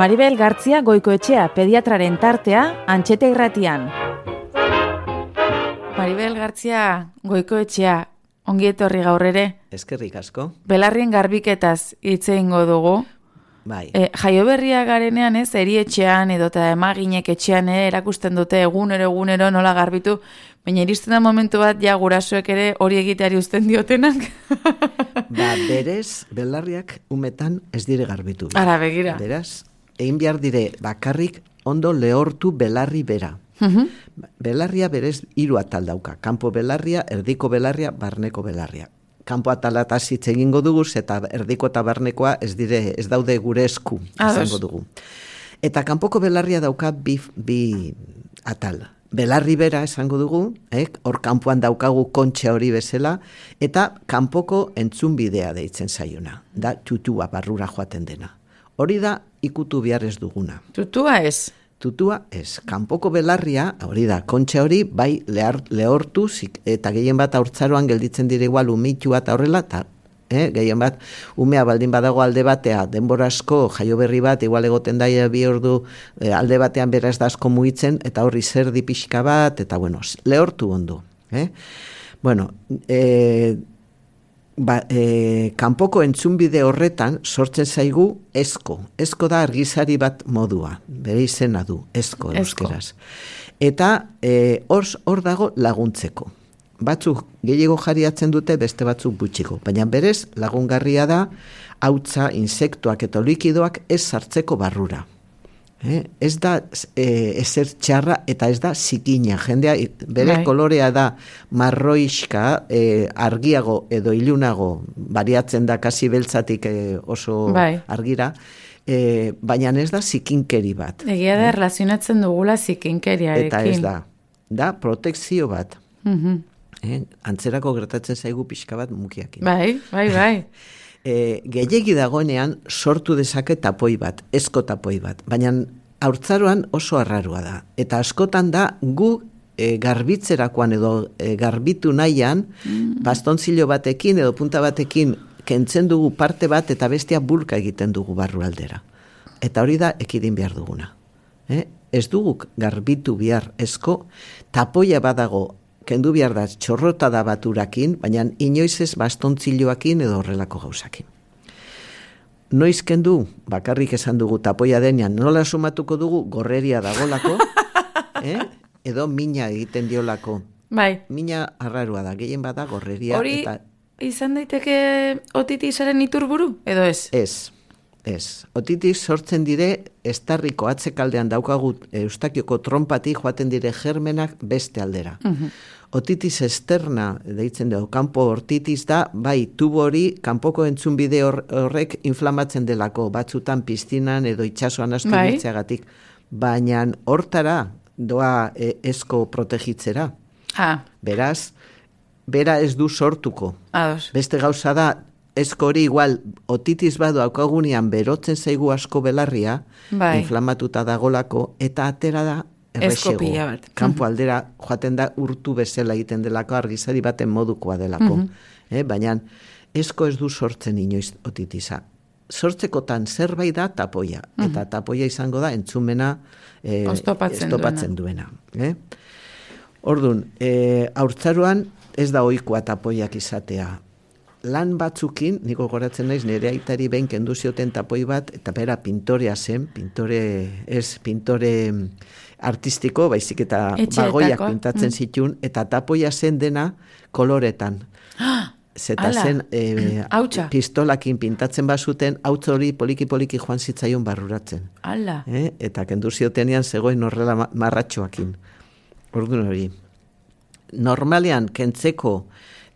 Maribel Gartzia Goikoetxea pediatraren tartea Antxete Irratian. Maribel Gartzia Goikoetxea, ongi etorri gaur ere. Eskerrik asko. Belarrien garbiketaz hitz egingo dugu. Bai. Jaioberria garenean ez, erietxean edo eta emaginek etxean erakusten dute egunero nola garbitu, baina iristen da momentu bat ja gurasoek ere hori egiteari uzten diotenak. Berez, belarriak umetan ez dire garbitu. Ara, begira. Beraz, egin behar dire bakarrik ondo lehortu belarri bera. Belarria berez 3 atal dauka. Kanpo belarria, erdiko belarria, barneko belarria. Kanpo atalataz hitz egingo dugu, eta erdiko eta barnekoa ez daude gure esku, izango dugu. Eta kanpoko belarria dauka bi atal. Belarri bera esango dugu, hor kanpoan daukagu kontxe hori bezala, eta kanpoko entzunbidea deitzen zaiona. Da tutua barrura joaten dena. Hori da ikutu behar ez duguna. Tutua ez? Tutua ez. Kanpoko belarria, hori da, kontxe hori, bai lehortu, eta gehien bat haurtzaroan gelditzen dire igual umitua eta horrela, eta gehien bat umea baldin badago alde batea, denbora asko, jaio berri bat, igual egoten daia 2 ordu alde batean beraz da asko mugitzen, eta horri zerdi pixka bat, eta bueno, lehortu ondo. Bueno, kanpoko entzunbide horretan sortzen zaigu esko. Esko da argizari bat modua, bere izena du, esko euskeraz. Eta hor dago laguntzeko. Batzuk gehiago jariatzen dute, beste batzuk gutxiko. Baina berez lagungarria da hautza, insektuak eta likidoak ez sartzeko barrura. Ez da ezer txarra eta ez da zikina. Jendea bere kolorea da marroiska, argiago edo ilunago, bariatzen da kasi beltzatik oso argira, baina ez da zikinkeri bat. Egia da erlazionatzen dugula zikinkeriarekin. Eta ez da protekzio bat. Antzerako gertatzen zaigu pixka bat mukiakin. Bai. Gehiegi dagoenean sortu dezake tapoi bat, esko tapoi bat, baina haurtzaroan oso arrarua da. Eta askotan da gu garbitzerakoan edo garbitu nahian, bastontzilo batekin edo punta batekin kentzen dugu parte bat eta bestia bulka egiten dugu barrualdera. Eta hori da ekidin behar duguna. Ez dugu garbitu behar esko, tapoia badago kendu behar da txorrota da baturakin, baina inoiz ez bastontziloakin edo horrelako gauzakin. Noiz kendu, bakarrik esan dugu tapoia denean, nola sumatuko dugu gorreria dagolako, edo mina egiten diolako. Bai. Mina arrarua da, gehien bada gorreria. Hori izan daiteke otitisaren iturburu, edo ez? Ez. Otitis sortzen dire, estarriko atzekaldean daukagu eustakioko trompatik joaten dire germenak beste aldera. Otitis externa, deitzen dugu, kanpo ortitis da, bai, tubo hori, kanpoko entzunbide horrek inflamatzen delako, batzutan piztinan edo itxasoan asko biltzeagatik. Baina hortara doa esko protegitzera. Beraz, bera ez du sortuko. Beste gauza da, esko hori igual, otitis badu aukagunean berotzen zaigu asko belarria, inflamatuta dagolako, eta atera da errexego. Kanpo aldera joaten da urtu bezala egiten delako, argizari baten modukoa delako. Baina esko ez du sortzen inoiz otitisa. Sortzekotan zerbait da tapoia, eta tapoia izango da entzumena oztopatzen duena. Orduan, haurtzaroan ez da ohikoa tapoiak izatea. Lan batzukin, niko goratzen naiz, nire aitari behin kendu zioten tapoi bat, eta bera pintorea zen, pintore artistiko, baizik eta bagoiak pintatzen zituen, eta tapoia zen dena koloretan. Zeta zen pistolakin pintatzen bazuten, hautz hori poliki joan zitzaion barruratzen. Eta kendu ziotenean zegoen horrela marratxoakin. Orduan hori. Normalean kentzeko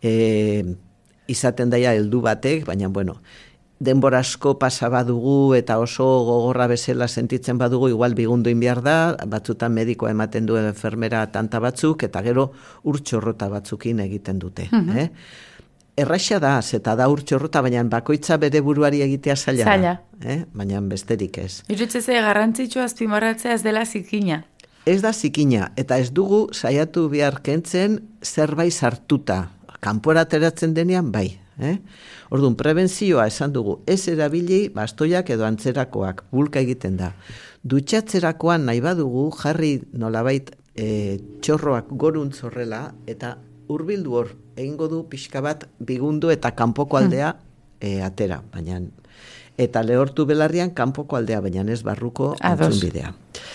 izaten daia heldu batek, baina bueno, denbora asko pasa badugu eta oso gogorra bezala sentitzen badugu, igual bigunduin behar da, batzutan medikoa ematen du enfermera tanta batzuk, eta gero urtxorrota batzukin egiten dute. Erraixa da, zeta da urtxorrota, baina bakoitza bere buruari egitea zaila da. Baina besterik ez. Irutzeze garrantzitsua azpimarratzea ez dela zikina. Ez da zikina, eta ez dugu saiatu behar kentzen zerbait sartuta. Kanpora ateratzen denean, bai. Orduan, prebentzioa esan dugu, ez erabili bastoiak edo antzerakoak, bulka egiten da. Dutxatzerakoan nahi badugu, jarri nolabait txorroak goruntz horrela, eta hurbildu hor, egingo du pixka bat bigundu eta kanpoko aldea atera, baina eta lehortu belarrian kanpoko aldea, baina ez barruko entzunbidea.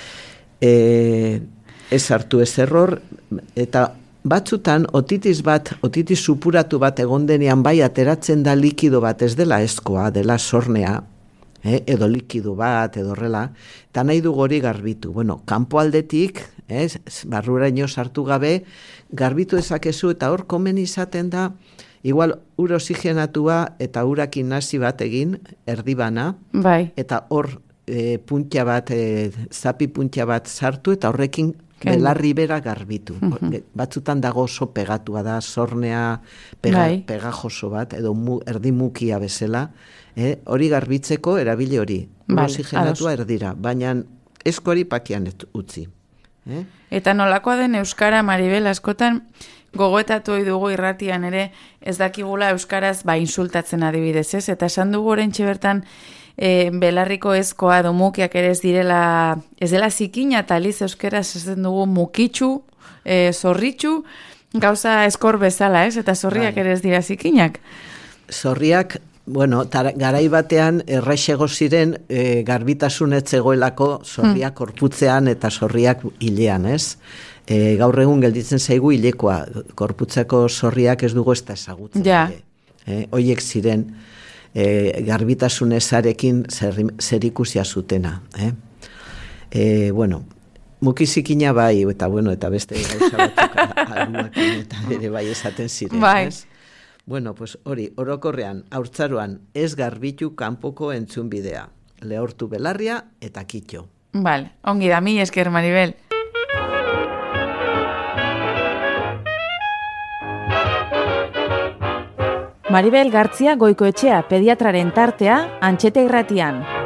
Ez hartu ez error, eta batzutan otitis supuratu bat egon denean bai ateratzen da likido bat, ez dela ezkoa, dela sornea, edo likido bat, edo horrela, eta nahi du hori garbitu. Bueno, kanpo aldetik, barruraino sartu gabe, garbitu ezakezu, eta hor komen izaten da, igual ur oxigenatua eta urakin nasi bat egin, erdibana, bai. Eta hor puntia bat, zapi puntia bat sartu, eta horrekin belarri bera garbitu. Batzutan dago oso pegatua da, sornea pegajoso bat, edo erdimukia bezala, hori garbitzeko erabili hori, oxigenatua erdira, baina eskori pakian utzi. Eta nolakoa den euskara, Maribel, askotan gogoetatu dugu irratian ere, ez dakigula euskaraz insultatzen adibidez, ez? Eta esan dugu orentxe bertan, belarriko ezkoa edo mukiak ere ez dela zikina, eta aliz euskaraz esaten dugu mukitxu, zorritxu, gauza eskor bezala, ez? Eta zorriak ere ez dira zikinak. Zorriak, bueno, garai batean erraixego ziren garbitasun ez zegoelako zorriak korputzean eta zorriak hilean, ez? Gaur egun gelditzen zaigu hilekoa, korputzeko zorriak ez dugu ez da ezagutzen. Ja. Hoiek ziren garbitasun ezarekin zerikusia zutena. Bueno, mukizikina bai, eta beste gauza batzuk aluakin eta ere bai esaten ziren. Bai. Bueno, pues hori, orokorrean, haurtzaroan ez garbitu kanpoko entzunbidea. Lehortu belarria eta kitxo. Vale, ongi da, mi esker, Maribel. Maribel Gartzia Goikoetxea pediatraren tartea Antxeta Irratian.